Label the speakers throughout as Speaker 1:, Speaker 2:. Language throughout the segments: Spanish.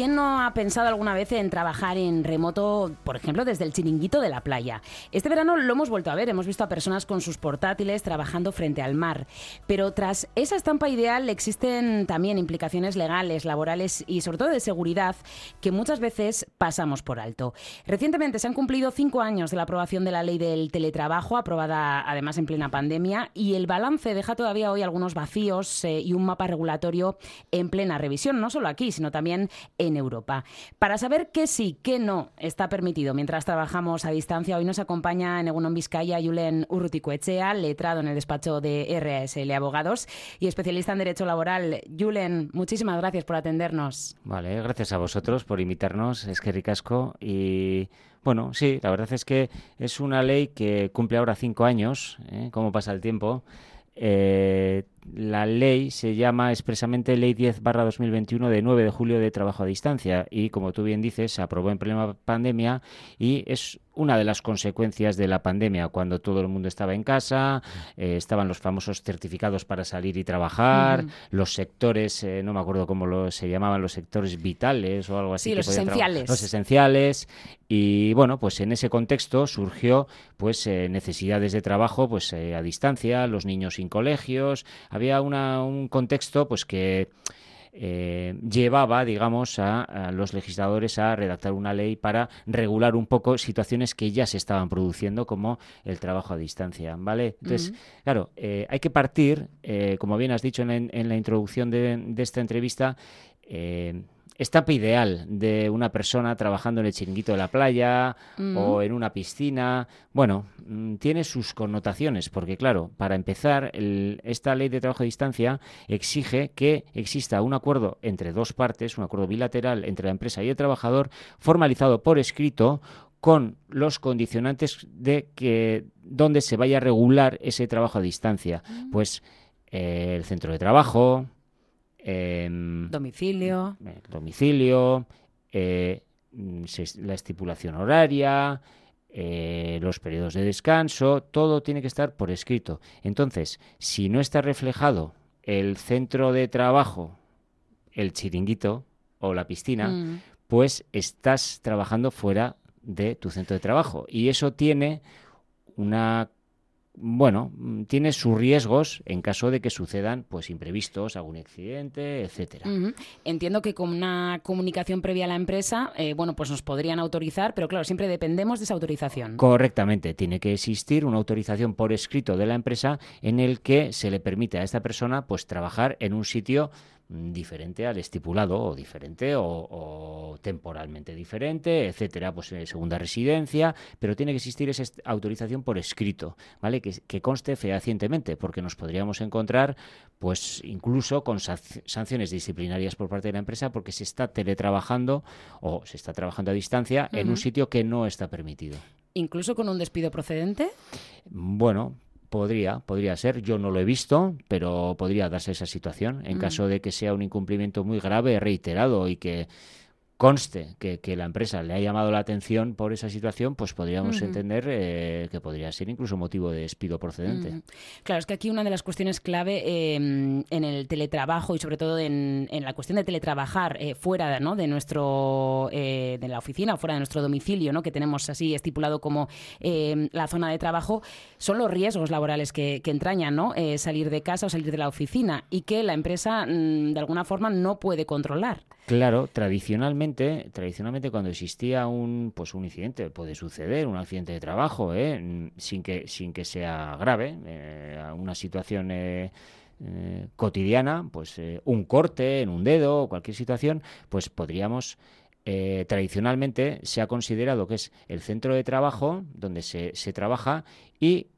Speaker 1: ¿quién no ha pensado alguna vez en trabajar en remoto, por ejemplo, desde el chiringuito de la playa? Este verano lo hemos vuelto a ver, hemos visto a personas con sus portátiles trabajando frente al mar. Pero tras esa estampa ideal existen también implicaciones legales, laborales y sobre todo de seguridad que muchas veces pasamos por alto. Recientemente se han cumplido 5 años de la aprobación de la ley del teletrabajo, aprobada además en plena pandemia, y el balance deja todavía hoy algunos vacíos y un mapa regulatorio en plena revisión, no solo aquí, sino también en Europa. Para saber qué sí, qué no está permitido mientras trabajamos a distancia, hoy nos acompaña en Egunon Vizcaya Julen Urrutikoetxea, letrado en el despacho de RASL Abogados y especialista en Derecho Laboral. Julen, muchísimas gracias por atendernos.
Speaker 2: Vale, gracias a vosotros por invitarnos, es que ricasco. Y bueno, sí, la verdad es que es una ley que cumple ahora 5 años, cómo pasa el tiempo. La ley se llama expresamente Ley 10/2021 de 9 de julio de trabajo a distancia y, como tú bien dices, se aprobó en plena pandemia y es una de las consecuencias de la pandemia, cuando todo el mundo estaba en casa, estaban los famosos certificados para salir y trabajar, los sectores, no me acuerdo cómo se llamaban, los sectores vitales o algo así.
Speaker 1: Sí, los esenciales.
Speaker 2: Los esenciales. Y bueno, pues en ese contexto surgió pues necesidades de trabajo pues a distancia, los niños sin colegios. Había un contexto pues que llevaba, digamos, a los legisladores a redactar una ley para regular un poco situaciones que ya se estaban produciendo, como el trabajo a distancia, ¿vale? Entonces, claro, hay que partir, como bien has dicho en la introducción de esta entrevista, estampa ideal de una persona trabajando en el chiringuito de la playa o en una piscina. Bueno, tiene sus connotaciones, porque claro, para empezar, esta ley de trabajo a distancia exige que exista un acuerdo entre dos partes, un acuerdo bilateral entre la empresa y el trabajador, formalizado por escrito, con los condicionantes de que donde se vaya a regular ese trabajo a distancia. Pues el centro de trabajo,
Speaker 1: domicilio,
Speaker 2: la estipulación horaria, los periodos de descanso, todo tiene que estar por escrito. Entonces, si no está reflejado el centro de trabajo, el chiringuito o la piscina, pues estás trabajando fuera de tu centro de trabajo. Y eso tiene tiene sus riesgos en caso de que sucedan pues imprevistos, algún accidente, etcétera.
Speaker 1: Entiendo que con una comunicación previa a la empresa, pues nos podrían autorizar, pero claro, siempre dependemos de esa autorización.
Speaker 2: Correctamente, tiene que existir una autorización por escrito de la empresa en el que se le permite a esta persona pues trabajar en un sitio diferente al estipulado, o diferente o temporalmente diferente, etcétera, pues segunda residencia, pero tiene que existir esa autorización por escrito, ¿vale? Que conste fehacientemente, porque nos podríamos encontrar pues incluso con sanciones disciplinarias por parte de la empresa porque se está teletrabajando o se está trabajando a distancia en un sitio que no está permitido.
Speaker 1: ¿Incluso con un despido procedente?
Speaker 2: Bueno, podría ser, yo no lo he visto, pero podría darse esa situación en caso de que sea un incumplimiento muy grave, reiterado y que conste que la empresa le ha llamado la atención por esa situación, pues podríamos entender que podría ser incluso motivo de despido procedente.
Speaker 1: Claro, es que aquí una de las cuestiones clave en el teletrabajo y sobre todo en la cuestión de teletrabajar fuera, ¿no?, de de la oficina o fuera de nuestro domicilio, ¿no?, que tenemos así estipulado como la zona de trabajo, son los riesgos laborales que entrañan, ¿no?, salir de casa o salir de la oficina y que la empresa de alguna forma no puede controlar.
Speaker 2: Claro, tradicionalmente cuando existía un incidente, puede suceder un accidente de trabajo, sin que sea grave, una situación cotidiana, pues un corte en un dedo o cualquier situación, pues podríamos tradicionalmente se ha considerado que es el centro de trabajo donde se trabaja y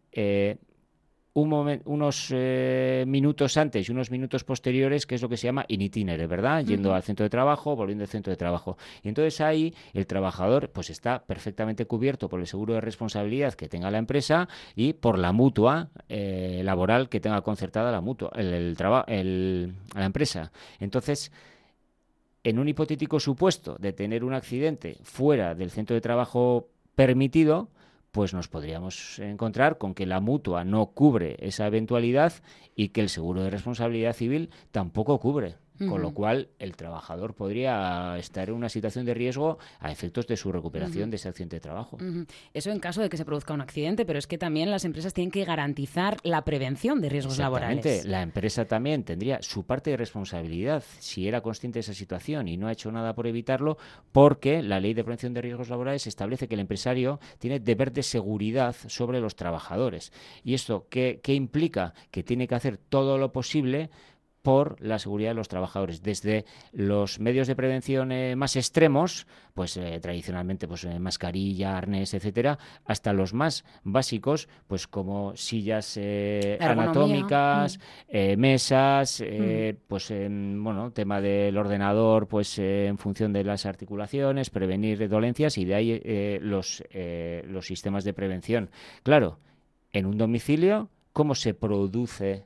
Speaker 2: unos minutos antes y unos minutos posteriores, que es lo que se llama in itinere, ¿verdad? Yendo al centro de trabajo, volviendo al centro de trabajo. Y entonces ahí el trabajador pues está perfectamente cubierto por el seguro de responsabilidad que tenga la empresa y por la mutua laboral que tenga concertada la mutua, la empresa. Entonces, en un hipotético supuesto de tener un accidente fuera del centro de trabajo permitido, pues nos podríamos encontrar con que la mutua no cubre esa eventualidad y que el seguro de responsabilidad civil tampoco cubre con lo cual el trabajador podría estar en una situación de riesgo a efectos de su recuperación de ese accidente de trabajo.
Speaker 1: Eso en caso de que se produzca un accidente, pero es que también las empresas tienen que garantizar la prevención de riesgos laborales.
Speaker 2: La empresa también tendría su parte de responsabilidad si era consciente de esa situación y no ha hecho nada por evitarlo, porque la Ley de Prevención de Riesgos Laborales establece que el empresario tiene deber de seguridad sobre los trabajadores. ¿Y esto qué implica? Que tiene que hacer todo lo posible por la seguridad de los trabajadores, desde los medios de prevención más extremos, pues tradicionalmente pues mascarilla, arnés, etcétera, hasta los más básicos, pues como sillas anatómicas, mesas, pues bueno, tema del ordenador, pues en función de las articulaciones, prevenir dolencias y de ahí los sistemas de prevención. Claro, en un domicilio, ¿cómo se produce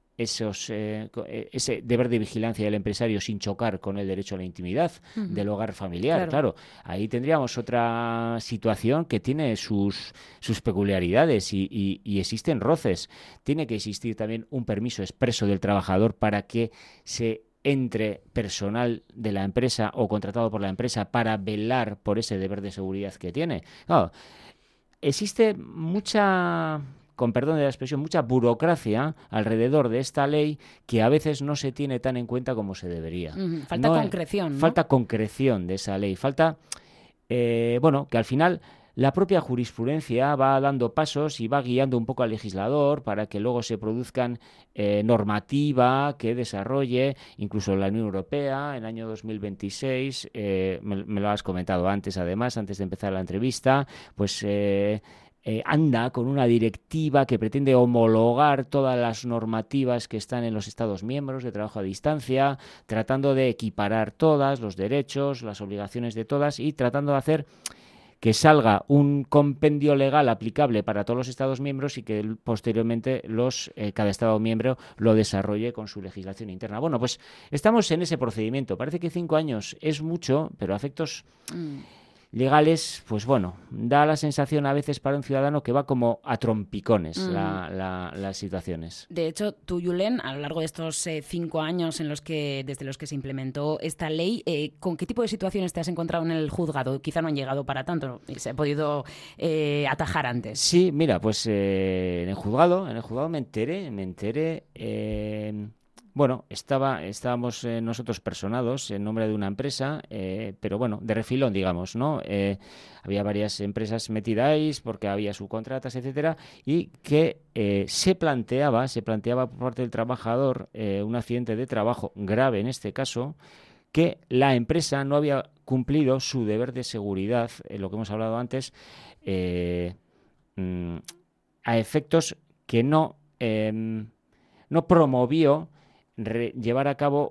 Speaker 2: ese deber de vigilancia del empresario sin chocar con el derecho a la intimidad del hogar familiar? Claro, ahí tendríamos otra situación que tiene sus peculiaridades y existen roces. Tiene que existir también un permiso expreso del trabajador para que se entre personal de la empresa o contratado por la empresa para velar por ese deber de seguridad que tiene. Claro, existe con perdón de la expresión, mucha burocracia alrededor de esta ley que a veces no se tiene tan en cuenta como se debería.
Speaker 1: Falta concreción, ¿no?
Speaker 2: Falta concreción de esa ley. Falta, bueno, que al final la propia jurisprudencia va dando pasos y va guiando un poco al legislador para que luego se produzcan normativa que desarrolle, incluso la Unión Europea, en el año 2026, me lo has comentado antes, además, antes de empezar la entrevista, pues anda con una directiva que pretende homologar todas las normativas que están en los Estados miembros de trabajo a distancia, tratando de equiparar todas, los derechos, las obligaciones de todas y tratando de hacer que salga un compendio legal aplicable para todos los Estados miembros y que posteriormente cada Estado miembro lo desarrolle con su legislación interna. Bueno, pues estamos en ese procedimiento. Parece que 5 años es mucho, pero a efectos legales, pues bueno, da la sensación a veces para un ciudadano que va como a trompicones las situaciones.
Speaker 1: De hecho, tú, Julen, a lo largo de estos 5 años desde los que se implementó esta ley, ¿con qué tipo de situaciones te has encontrado en el juzgado? Quizá no han llegado para tanto y se ha podido atajar antes.
Speaker 2: Sí, mira, pues en el juzgado me enteré. Bueno, estábamos nosotros personados en nombre de una empresa, pero bueno, de refilón, digamos, ¿no? Había varias empresas metidas porque había subcontratas, etcétera, y que se planteaba por parte del trabajador un accidente de trabajo grave en este caso, que la empresa no había cumplido su deber de seguridad, lo que hemos hablado antes, a efectos que no promovió llevar a cabo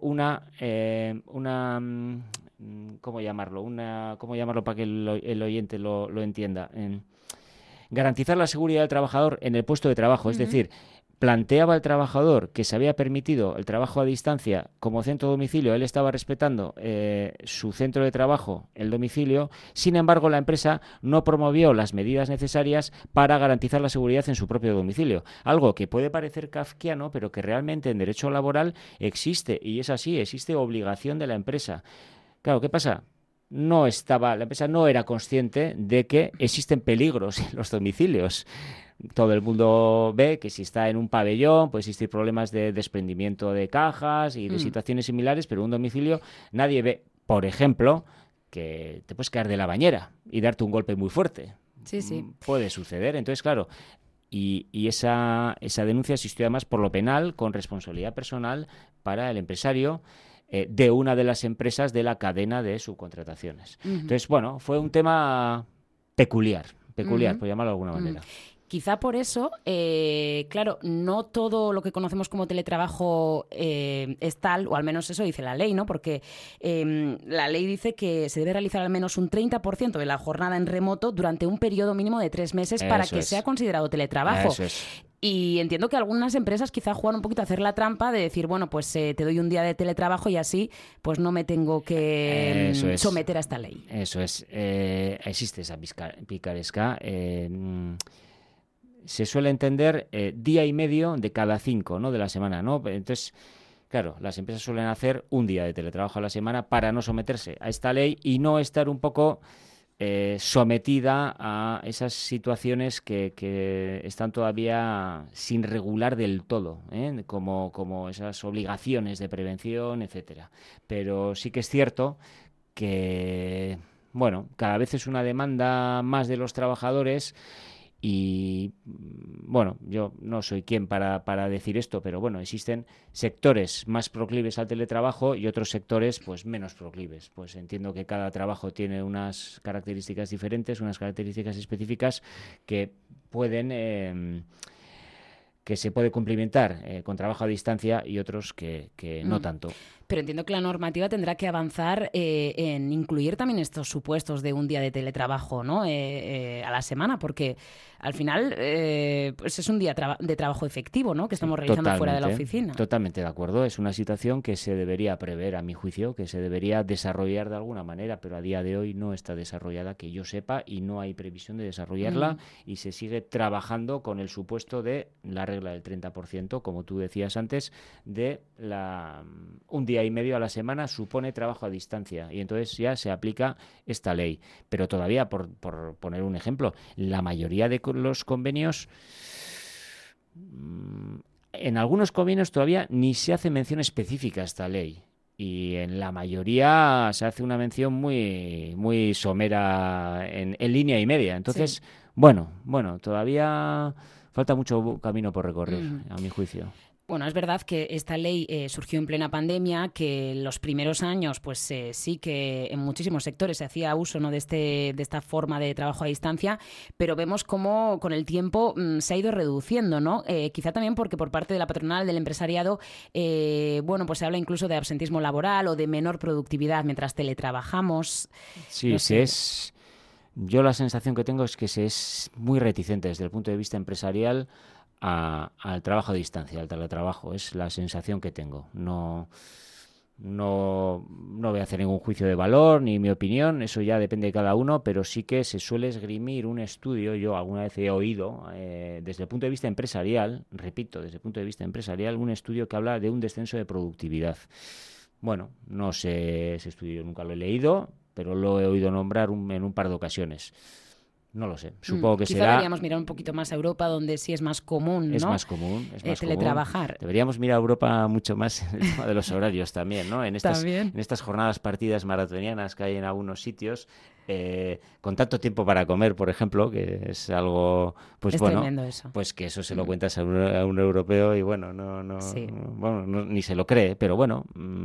Speaker 2: ¿cómo llamarlo? ¿Cómo llamarlo para que el oyente lo entienda? Garantizar la seguridad del trabajador en el puesto de trabajo, es decir, planteaba al trabajador que se había permitido el trabajo a distancia como centro domicilio, él estaba respetando su centro de trabajo, el domicilio, sin embargo la empresa no promovió las medidas necesarias para garantizar la seguridad en su propio domicilio, algo que puede parecer kafkiano, pero que realmente en derecho laboral existe, y es así, existe obligación de la empresa. Claro, ¿qué pasa? La empresa no era consciente de que existen peligros en los domicilios. Todo el mundo ve que si está en un pabellón puede existir problemas de desprendimiento de cajas y de situaciones similares, pero en un domicilio nadie ve, por ejemplo, que te puedes caer de la bañera y darte un golpe muy fuerte.
Speaker 1: Sí.
Speaker 2: Puede suceder. Entonces, claro, y esa denuncia existió además por lo penal con responsabilidad personal para el empresario de una de las empresas de la cadena de subcontrataciones. Entonces, bueno, fue un tema peculiar, por llamarlo de alguna manera.
Speaker 1: Quizá por eso, claro, no todo lo que conocemos como teletrabajo es tal, o al menos eso dice la ley, ¿no? Porque la ley dice que se debe realizar al menos un 30% de la jornada en remoto durante un periodo mínimo de 3 meses para que sea considerado teletrabajo.
Speaker 2: Eso es.
Speaker 1: Y entiendo que algunas empresas quizá juegan un poquito a hacer la trampa de decir, bueno, pues te doy un día de teletrabajo y así pues no me tengo que someter a esta ley.
Speaker 2: Eso es. Existe esa picaresca. Se suele entender día y medio de cada 5, ¿no? De la semana, ¿no? Entonces, Claro, las empresas suelen hacer un día de teletrabajo a la semana para no someterse a esta ley y no estar un poco sometida a esas situaciones que están todavía sin regular del todo, como esas obligaciones de prevención, etcétera. Pero sí que es cierto que, bueno, cada vez es una demanda más de los trabajadores. Y bueno, yo no soy quien para decir esto, pero bueno, existen sectores más proclives al teletrabajo y otros sectores pues menos proclives. Pues entiendo que cada trabajo tiene unas características diferentes, unas características específicas que pueden que se puede cumplimentar con trabajo a distancia y otros que no tanto.
Speaker 1: Pero entiendo que la normativa tendrá que avanzar en incluir también estos supuestos de un día de teletrabajo, ¿no? A la semana, porque al final pues es un día de trabajo efectivo, ¿no? Que estamos realizando fuera de la oficina.
Speaker 2: Totalmente de acuerdo. Es una situación que se debería prever, a mi juicio, que se debería desarrollar de alguna manera, pero a día de hoy no está desarrollada, que yo sepa, y no hay previsión de desarrollarla y se sigue trabajando con el supuesto de la regla del 30%, como tú decías antes, de un día y medio a la semana supone trabajo a distancia y entonces ya se aplica esta ley. Pero todavía, por poner un ejemplo, la mayoría de los convenios, en algunos convenios todavía ni se hace mención específica a esta ley y en la mayoría se hace una mención muy, muy somera en línea y media. Entonces, bueno, todavía falta mucho camino por recorrer, a mi juicio.
Speaker 1: Bueno, es verdad que esta ley surgió en plena pandemia, que en los primeros años pues sí que en muchísimos sectores se hacía uso, ¿no?, de esta forma de trabajo a distancia, pero vemos cómo con el tiempo se ha ido reduciendo, ¿no? Quizá también porque por parte de la patronal, del empresariado, pues se habla incluso de absentismo laboral o de menor productividad mientras teletrabajamos.
Speaker 2: Sí, no sé. Yo la sensación que tengo es que se es muy reticente desde el punto de vista empresarial al trabajo a distancia, al teletrabajo. Es la sensación que tengo. No voy a hacer ningún juicio de valor ni mi opinión, eso ya depende de cada uno, pero sí que se suele esgrimir un estudio. Yo alguna vez he oído, desde el punto de vista empresarial, repito, desde el punto de vista empresarial, un estudio que habla de un descenso de productividad. Bueno, no sé ese estudio, nunca lo he leído, pero lo he oído nombrar en un par de ocasiones. No lo sé, supongo que
Speaker 1: quizá
Speaker 2: será...
Speaker 1: deberíamos mirar un poquito más a Europa, donde sí es más común, ¿no?
Speaker 2: Es más común.
Speaker 1: Teletrabajar.
Speaker 2: Deberíamos mirar a Europa mucho más en el tema de los horarios también, ¿no? En estas jornadas partidas maratonianas que hay en algunos sitios, con tanto tiempo para comer, por ejemplo, que es algo... Pues
Speaker 1: es
Speaker 2: bueno,
Speaker 1: tremendo eso.
Speaker 2: Pues que eso se lo cuentas a un europeo y bueno, ni se lo cree, pero bueno,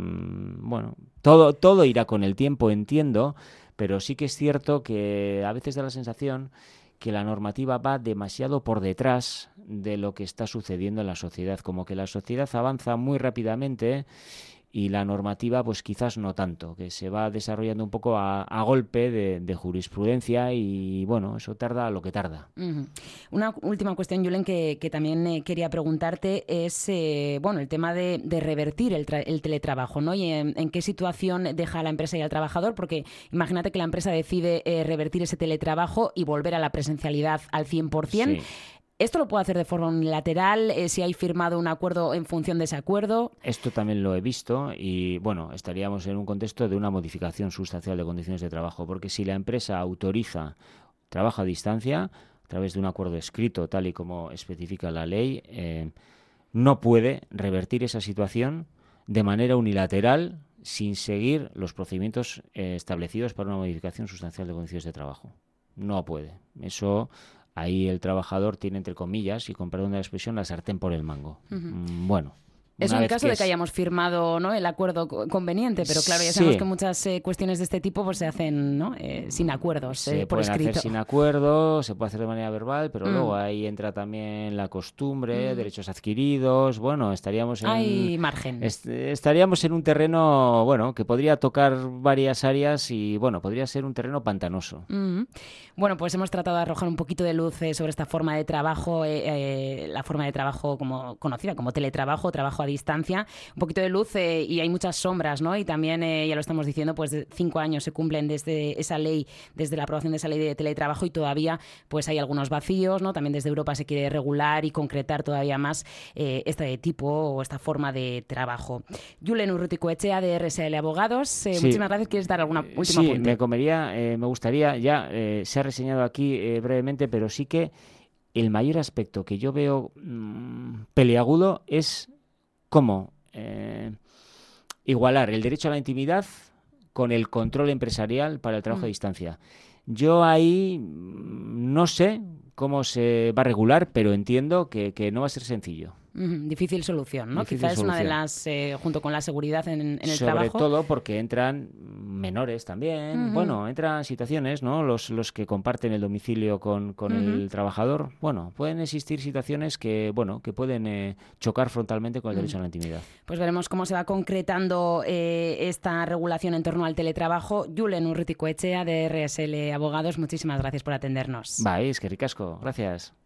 Speaker 2: todo irá con el tiempo, entiendo. Pero sí que es cierto que a veces da la sensación que la normativa va demasiado por detrás de lo que está sucediendo en la sociedad, como que la sociedad avanza muy rápidamente y la normativa pues quizás no tanto, que se va desarrollando un poco a golpe de jurisprudencia y bueno, eso tarda lo que tarda.
Speaker 1: Una última cuestión, Julen, que también quería preguntarte es el tema de revertir el teletrabajo, ¿no? Y en qué situación deja a la empresa y al trabajador, porque imagínate que la empresa decide revertir ese teletrabajo y volver a la presencialidad al 100%. Sí. ¿Esto lo puede hacer de forma unilateral? ¿Si hay firmado un acuerdo en función de ese acuerdo?
Speaker 2: Esto también lo he visto y, estaríamos en un contexto de una modificación sustancial de condiciones de trabajo, porque si la empresa autoriza trabajo a distancia a través de un acuerdo escrito, tal y como especifica la ley, no puede revertir esa situación de manera unilateral sin seguir los procedimientos establecidos para una modificación sustancial de condiciones de trabajo. No puede. Eso... Ahí el trabajador tiene, entre comillas, y con perdón de la expresión, la sartén por el mango.
Speaker 1: Eso en caso de que hayamos firmado, ¿no?, el acuerdo conveniente, pero claro, ya sabemos que muchas cuestiones de este tipo pues se hacen, ¿no?, sin acuerdos, por escrito. Se pueden
Speaker 2: hacer sin acuerdo, se puede hacer de manera verbal, pero luego ahí entra también la costumbre, derechos adquiridos. Estaríamos en...
Speaker 1: Hay margen.
Speaker 2: Estaríamos en un terreno, que podría tocar varias áreas y, podría ser un terreno pantanoso.
Speaker 1: Bueno, pues hemos tratado de arrojar un poquito de luz sobre esta forma de trabajo, la forma de trabajo como conocida como teletrabajo, trabajo a distancia. Un poquito de luz y hay muchas sombras, ¿no? Y también, ya lo estamos diciendo, pues 5 años se cumplen desde esa ley, desde la aprobación de esa ley de teletrabajo y todavía pues hay algunos vacíos, ¿no? También desde Europa se quiere regular y concretar todavía más este tipo o esta forma de trabajo. Julen Urruticoetxea, de RSL Abogados.
Speaker 2: Sí.
Speaker 1: Muchísimas gracias. ¿Quieres dar alguna última
Speaker 2: Sí,
Speaker 1: apunte?
Speaker 2: me gustaría, ya se ha reseñado aquí brevemente, pero sí que el mayor aspecto que yo veo peliagudo es cómo igualar el derecho a la intimidad con el control empresarial para el trabajo a distancia. Yo ahí no sé cómo se va a regular, pero entiendo que no va a ser sencillo.
Speaker 1: Difícil solución, ¿no?
Speaker 2: Difícil
Speaker 1: Quizás es una de
Speaker 2: solución.
Speaker 1: las, junto con la seguridad en el
Speaker 2: Sobre
Speaker 1: trabajo.
Speaker 2: todo porque entran menores también. Bueno, entran situaciones, ¿no? Los que comparten el domicilio con el trabajador. Bueno, pueden existir situaciones que, bueno, que pueden chocar frontalmente con el derecho a la intimidad.
Speaker 1: Pues veremos cómo se va concretando esta regulación en torno al teletrabajo. Julen Urruticoetxea, de RSL Abogados, muchísimas gracias por atendernos.
Speaker 2: Bai, eskerrik asko. Gracias.